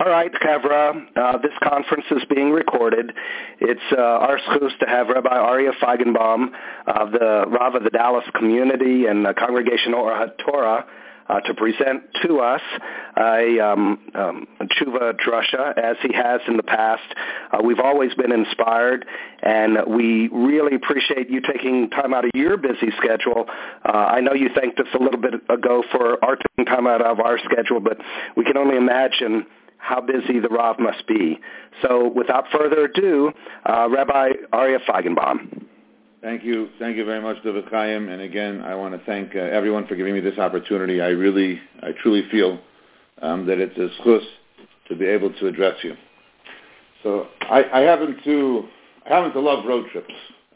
All right, Chevra, this conference is being recorded. It's our schus to have Rabbi Aryeh Feigenbaum, the Rav of the Dallas community and the Congregation Or HaTorah, to present to us a tshuva drasha, as he has in the past. We've always been inspired, and we really appreciate you taking time out of your busy schedule. I know you thanked us a little bit ago for our taking time out of our schedule, but we can only imagine how busy the Rav must be. So without further ado, Rabbi Aryeh Feigenbaum. Thank you very much, David Chaim. And again, I want to thank everyone for giving me this opportunity. I truly feel that it's a schus to be able to address you. So I happen to love road trips.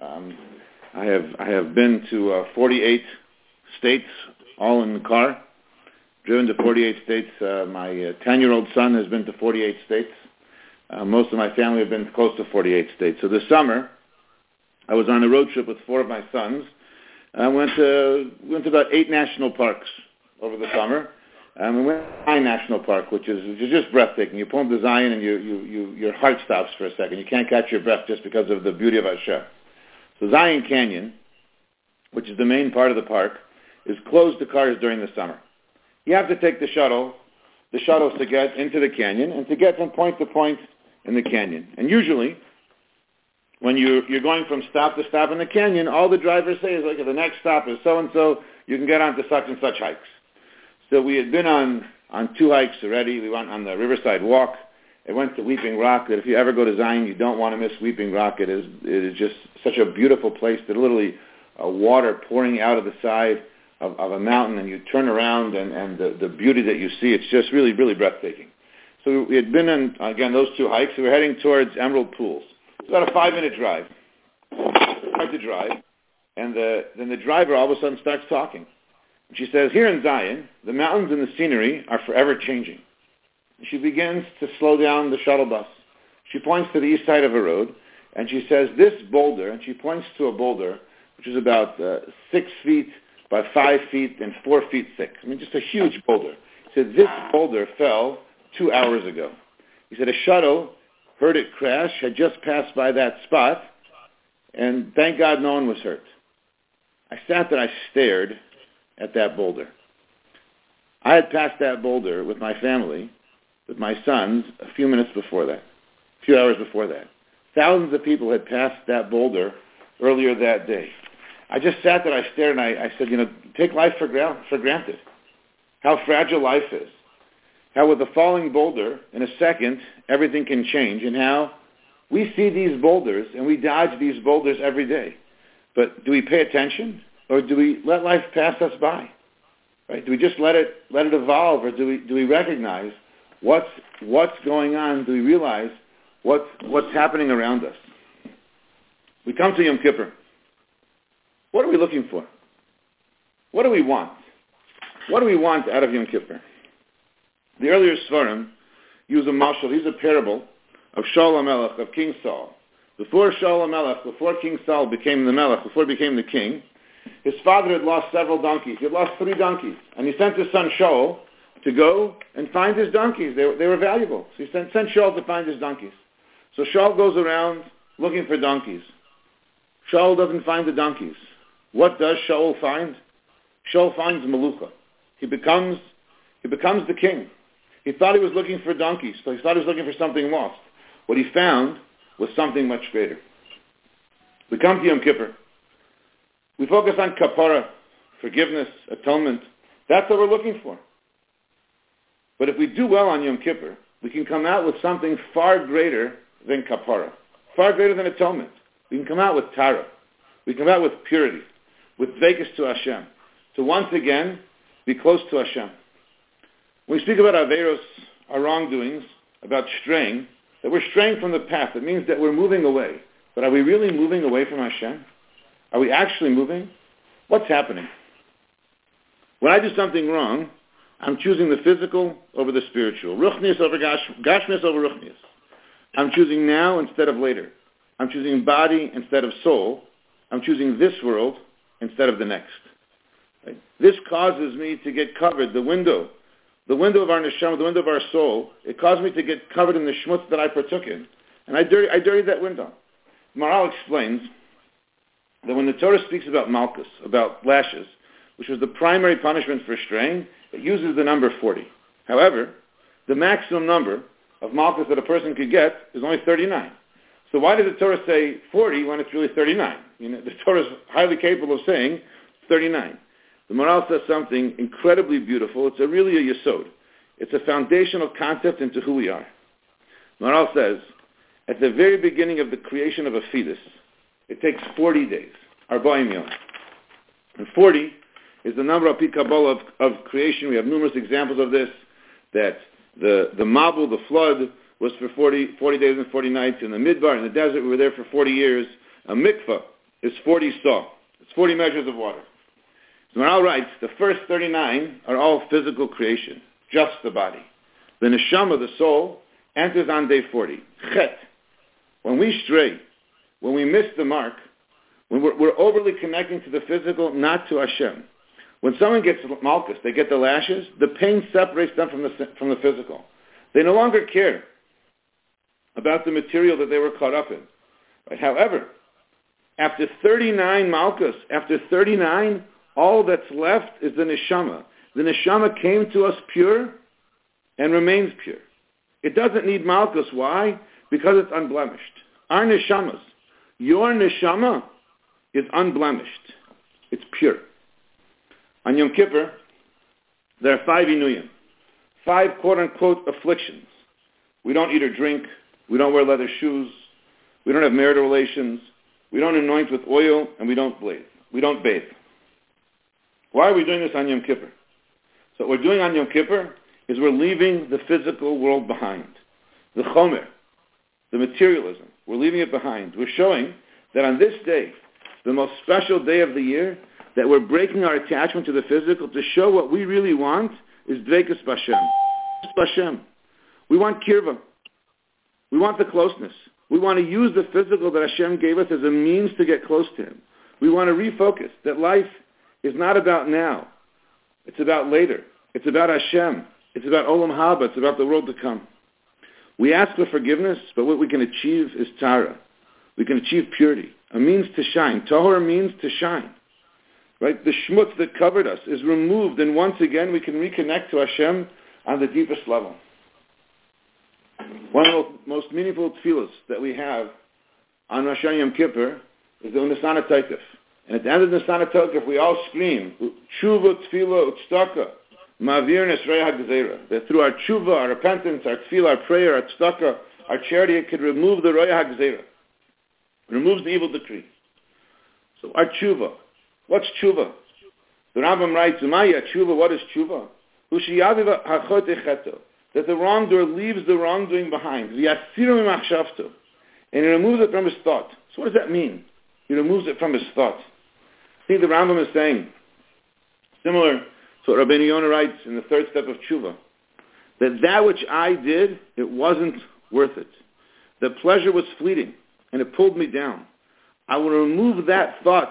I have been to 48 states, all in the car. Driven to 48 states. My 10-year-old son has been to 48 states. Most of my family have been close to 48 states. So this summer, I was on a road trip with 4 of my sons. I went to about 8 national parks over the summer. We went to Zion National Park, which is just breathtaking. You pull up to Zion and your heart stops for a second. You can't catch your breath just because of the beauty of Hashem. So Zion Canyon, which is the main part of the park, is closed to cars during the summer. You have to take the shuttles to get into the canyon and to get from point to point in the canyon. And usually, when you're going from stop to stop in the canyon, all the drivers say is, like, the next stop is so-and-so, you can get onto such and such hikes. So we had been on 2 hikes already. We went on the Riverside Walk. I went to Weeping Rock. That if you ever go to Zion, you don't want to miss Weeping Rock. It is just such a beautiful place. There's literally water pouring out of the side of a mountain, and you turn around, and the beauty that you see, it's just really, really breathtaking. So we had been on, again, those 2 hikes. We were heading towards Emerald Pools. It's about a 5-minute drive. Hard to drive. And then the driver all of a sudden starts talking. And she says, here in Zion, the mountains and the scenery are forever changing. And she begins to slow down the shuttle bus. She points to the east side of a road, and she says, this boulder, and she points to a boulder, which is about 6 feet by 5 feet and 4 feet thick. I mean, just a huge boulder. He said, this boulder fell 2 hours ago. He said, a shuttle heard it crash, had just passed by that spot, and thank God no one was hurt. I sat there, I stared at that boulder. I had passed that boulder with my family, with my sons, a few minutes before that, a few hours before that. Thousands of people had passed that boulder earlier that day. I just sat there, I stared, and I said, take life for granted. How fragile life is. How with a falling boulder, in a second, everything can change, and how we see these boulders, and we dodge these boulders every day. But do we pay attention, or do we let life pass us by? Right? Do we just let it evolve, or do we recognize what's going on? Do we realize what's happening around us? We come to Yom Kippur. What are we looking for? What do we want? What do we want out of Yom Kippur? The earlier Sfarim use a mashal, use a parable of Shaul HaMelech, of King Saul. Before Shaul HaMelech, before King Saul became the Melech, before he became the king, his father had lost several donkeys. He had lost 3 donkeys. And he sent his son Shaul to go and find his donkeys. They were valuable. So he sent Shaul to find his donkeys. So Shaul goes around looking for donkeys. Shaul doesn't find the donkeys. What does Shaul find? Shaul finds Melucha. He becomes the king. He thought he was looking for donkeys, so he thought he was looking for something lost. What he found was something much greater. We come to Yom Kippur. We focus on kapara, forgiveness, atonement. That's what we're looking for. But if we do well on Yom Kippur, we can come out with something far greater than kapara, far greater than atonement. We can come out with tara. We come out with purity, with vekas to Hashem, to once again be close to Hashem. When we speak about averos, our wrongdoings, about straying, that we're straying from the path. It means that we're moving away. But are we really moving away from Hashem? Are we actually moving? What's happening? When I do something wrong, I'm choosing the physical over the spiritual. Ruchnius over gashmius over ruchnius. I'm choosing now instead of later. I'm choosing body instead of soul. I'm choosing this world instead of the next. Right? This causes me to get covered. The window the window of our neshama, the window of our soul. It caused me to get covered in the schmutz that I partook in. And I dirtied that window. Maral explains that when the Torah speaks about malchus, about lashes, which was the primary punishment for straying, it uses the number 40. However, the maximum number of malchus that a person could get is only 39. So why did the Torah say 40 when it's really 39? The Torah is highly capable of saying 39. The Maral says something incredibly beautiful. It's really a yesod. It's a foundational concept into who we are. Maral says, at the very beginning of the creation of a fetus, it takes 40 days. Arba'im yom. And 40 is the number of Kabbalah of creation. We have numerous examples of this, that the Mabul, the flood, was for 40 days and 40 nights. In the Midbar, in the desert, we were there for 40 years. A mikvah is 40 saw. It's 40 measures of water. So Maral writes, the first 39 are all physical creation, just the body. The neshama, the soul, enters on day 40. Chet. When we stray, when we miss the mark, when we're overly connecting to the physical, not to Hashem. When someone gets malchus, they get the lashes, the pain separates them from the physical. They no longer care about the material that they were caught up in. Right? However, after 39 malchus, after 39, all that's left is the neshama. The neshama came to us pure and remains pure. It doesn't need malchus. Why? Because it's unblemished. Our neshamas, your neshama is unblemished. It's pure. On Yom Kippur, there are 5 inuyim, 5 quote-unquote afflictions. We don't eat or drink. We don't wear leather shoes. We don't have marital relations. We don't anoint with oil, and we don't bathe. Why are we doing this on Yom Kippur? So what we're doing on Yom Kippur is we're leaving the physical world behind. The chomer, the materialism, we're leaving it behind. We're showing that on this day, the most special day of the year, that we're breaking our attachment to the physical to show what we really want is dveikus b'Hashem. We want kirva. We want the closeness. We want to use the physical that Hashem gave us as a means to get close to Him. We want to refocus that life is not about now. It's about later. It's about Hashem. It's about Olam Haba. It's about the world to come. We ask for forgiveness, but what we can achieve is Tara. We can achieve purity. A means to shine. Tahor means to shine. Right? The shmutz that covered us is removed, and once again we can reconnect to Hashem on the deepest level. One of the most meaningful tefillos that we have on Rosh Hashanah Yom Kippur is the Unesana Taikif. And at the end of the Unesana Taikif, we all scream, Tshuva, Tefillah, Utzdaka, Ma'avir Nesrei HaGzeira. That through our tshuva, our repentance, our tefillah, our prayer, our tzedakah, our charity, it could remove the Roya HaGzeira. Removes the evil decree. So our tshuva. What's tshuva? The Rambam writes, Umaya tshuva, what is tshuva? Ushiyaviva hachot echeto. That the wrongdoer leaves the wrongdoing behind. And he removes it from his thought. So what does that mean? He removes it from his thought. I think the Rambam is saying, similar to what Rabbeinu Yonah writes in the third step of tshuva, that which I did, it wasn't worth it. The pleasure was fleeting, and it pulled me down. I will remove that thought.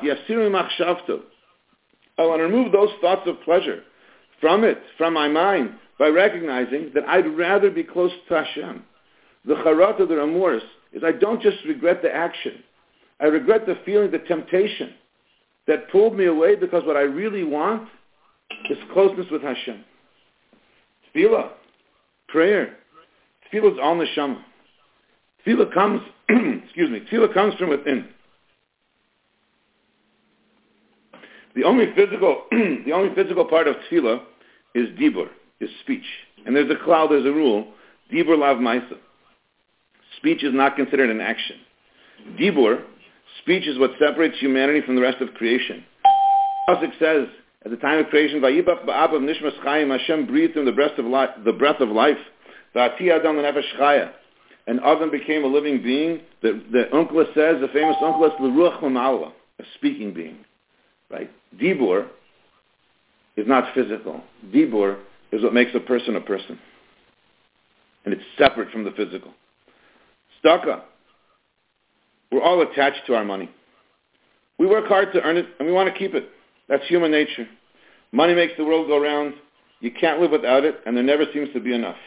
I want to remove those thoughts of pleasure from my mind, by recognizing that I'd rather be close to Hashem. The charata, the remorse, is I don't just regret the action. I regret the feeling, the temptation that pulled me away, because what I really want is closeness with Hashem. Tefillah, prayer. Tefillah is all neshama. Tefillah comes, Tefillah comes from within. The only physical part of tefillah is dibur, is speech. And there's a klal, there's a rule, dibur lav maisa. Speech is not considered an action. Dibur, speech is what separates humanity from the rest of creation. Pasuk says, at the time of creation, Vayibach ba'abav nishmas chayim, Hashem breathed in the breath of life. Va'ati adam l'nefesh chaya. And Adam became a living being. The Unkla says, the famous Unkla, is l'ruach l'ma'ala, a speaking being. Right? Dibur is not physical. Dibur is what makes a person a person. And it's separate from the physical. Tzedakah. We're all attached to our money. We work hard to earn it, and we want to keep it. That's human nature. Money makes the world go round. you can't live without it, and there never seems to be enough.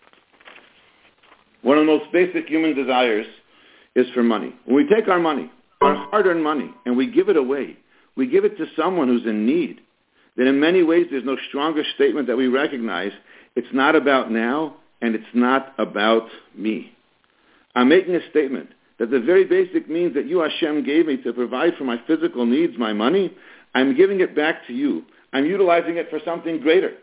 One of the most basic human desires is for money. When we take our money, our hard-earned money, and we give it away, we give it to someone who's in need, then in many ways there's no stronger statement that we recognize it's not about now and it's not about me. I'm making a statement that the very basic means that you, Hashem, gave me to provide for my physical needs, my money, I'm giving it back to you. I'm utilizing it for something greater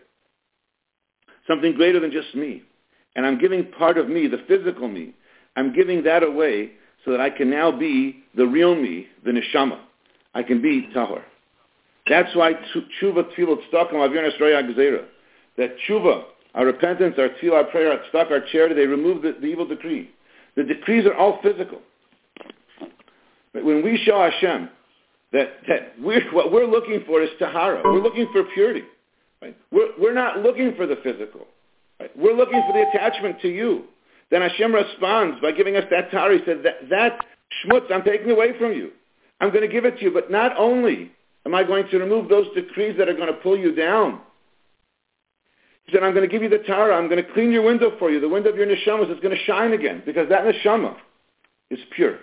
than just me. And I'm giving part of me, the physical me, I'm giving that away so that I can now be the real me, the neshama. I can be tahor. That's why tshuva, tefillah, tzedakah, avir nesroya gzeira. That tshuva, our repentance, our tefillah, our prayer, our tzedakah, our charity, they remove the evil decree. The decrees are all physical. But when we show Hashem that what we're looking for is tahara, we're looking for purity. Right? We're not looking for the physical. Right? We're looking for the attachment to you. Then Hashem responds by giving us that tahara. He said, that shmutz I'm taking away from you. I'm going to give it to you. But not only am I going to remove those decrees that are going to pull you down, he said, I'm going to give you the tahara. I'm going to clean your window for you. The window of your neshamas is going to shine again because that neshama is pure.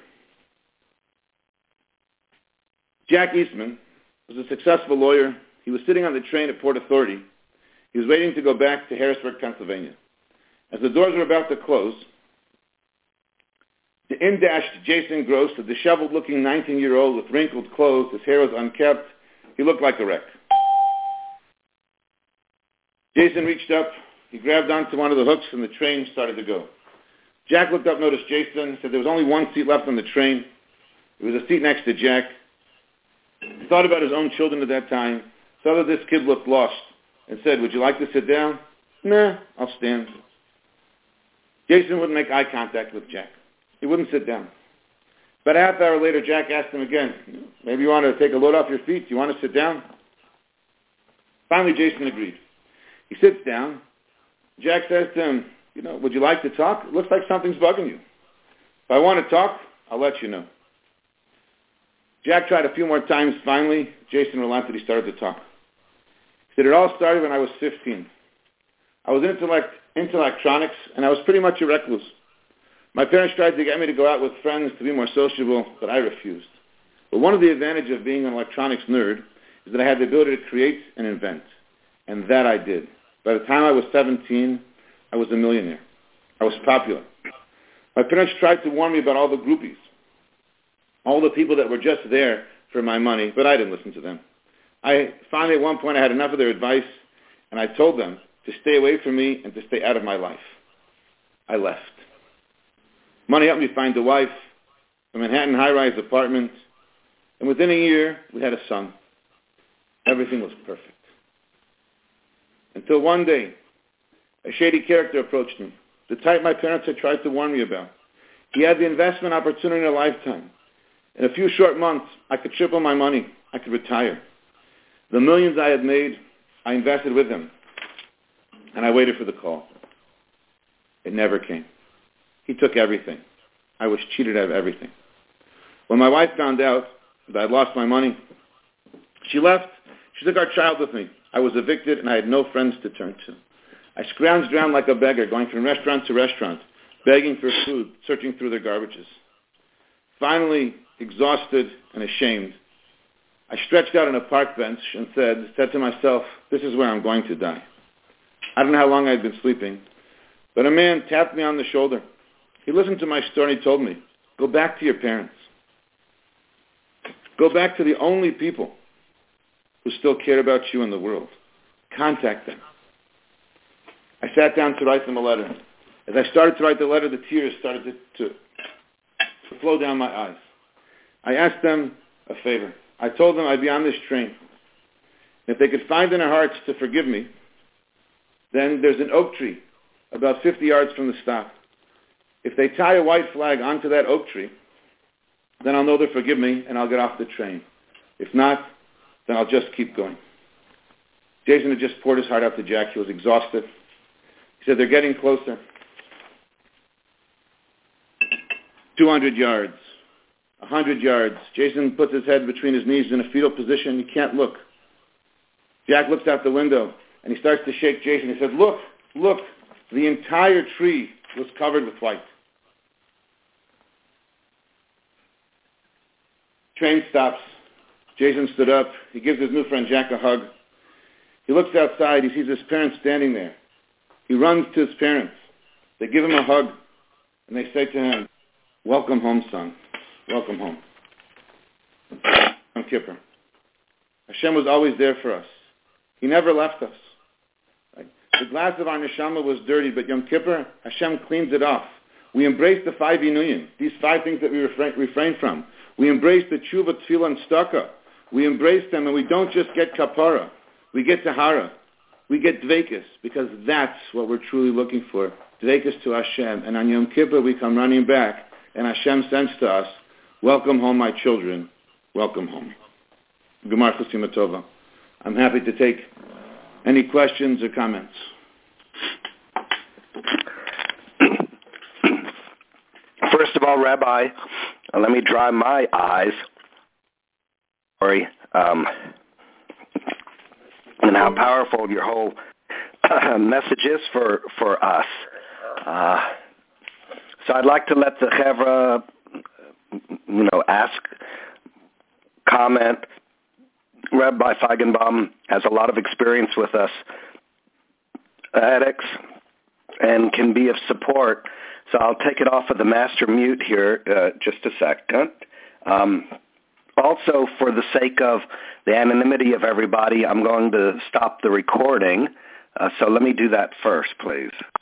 Jack Eastman was a successful lawyer. He was sitting on the train at Port Authority. He was waiting to go back to Harrisburg, Pennsylvania. As the doors were about to close, the in-dashed Jason Gross, a disheveled-looking 19-year-old with wrinkled clothes, his hair was unkempt. He looked like a wreck. Jason reached up. He grabbed onto one of the hooks, and the train started to go. Jack looked up, noticed Jason, said there was only one seat left on the train. It was a seat next to Jack. He thought about his own children at that time, saw that this kid looked lost, and said, would you like to sit down? Nah, I'll stand. Jason wouldn't make eye contact with Jack. He wouldn't sit down. About a half hour later, Jack asked him again, maybe you want to take a load off your feet? Do you want to sit down? Finally, Jason agreed. He sits down. Jack says to him, would you like to talk? It looks like something's bugging you. If I want to talk, I'll let you know. Jack tried a few more times. Finally, Jason relented. He started to talk. He said, it all started when I was 15. I was into electronics, and I was pretty much a recluse. My parents tried to get me to go out with friends to be more sociable, but I refused. But one of the advantages of being an electronics nerd is that I had the ability to create and invent, and that I did. By the time I was 17, I was a millionaire. I was popular. My parents tried to warn me about all the groupies, all the people that were just there for my money, but I didn't listen to them. Finally, at one point, I had enough of their advice, and I told them to stay away from me and to stay out of my life. I left. Money helped me find a wife, a Manhattan high-rise apartment, and within a year, we had a son. Everything was perfect. Until one day, a shady character approached me, the type my parents had tried to warn me about. He had the investment opportunity in a lifetime. In a few short months, I could triple my money. I could retire. The millions I had made, I invested with him. And I waited for the call. It never came. He took everything. I was cheated out of everything. When my wife found out that I had lost my money, she left. She took our child with me. I was evicted, and I had no friends to turn to. I scrounged around like a beggar, going from restaurant to restaurant, begging for food, searching through their garbages. Finally, exhausted and ashamed, I stretched out on a park bench and said to myself, this is where I'm going to die. I don't know how long I'd been sleeping, but a man tapped me on the shoulder. He listened to my story and he told me, go back to your parents. Go back to the only people who still care about you in the world. Contact them. I sat down to write them a letter. As I started to write the letter, the tears started to flow down my eyes. I asked them a favor. I told them I'd be on this train. If they could find in their hearts to forgive me, then there's an oak tree about 50 yards from the stop. If they tie a white flag onto that oak tree, then I'll know they'll forgive me and I'll get off the train. If not, then I'll just keep going. Jason had just poured his heart out to Jack. He was exhausted. He said, they're getting closer. 200 yards. 100 yards. Jason puts his head between his knees in a fetal position. He can't look. Jack looks out the window And he starts to shake Jason. He said, look, the entire tree was covered with white. Train stops. Jason stood up. He gives his new friend Jack a hug. He looks outside. He sees his parents standing there. He runs to his parents. They give him a hug, and they say to him, welcome home, son. Welcome home. Yom Kippur. Hashem was always there for us. He never left us. Right? The glass of our neshama was dirty, but Yom Kippur, Hashem cleans it off. We embrace the 5 Inuyim, these 5 things that we refrain from. We embrace the tshuva, tefillah, and tzedakah. We embrace them, and we don't just get kapara. We get tahara. We get dveikus, because that's what we're truly looking for. Dveikus to Hashem. And on Yom Kippur, we come running back, and Hashem sends to us, welcome home, my children. Welcome home. Gemar Chasima Tova. I'm happy to take any questions or comments. First of all, Rabbi, let me dry my eyes. Sorry. And how powerful your whole message is for us. So I'd like to let the Chevra, ask, comment. Rabbi Feigenbaum has a lot of experience with us addicts and can be of support. So I'll take it off of the master mute here just a second. Also, for the sake of the anonymity of everybody, I'm going to stop the recording. So let me do that first, please.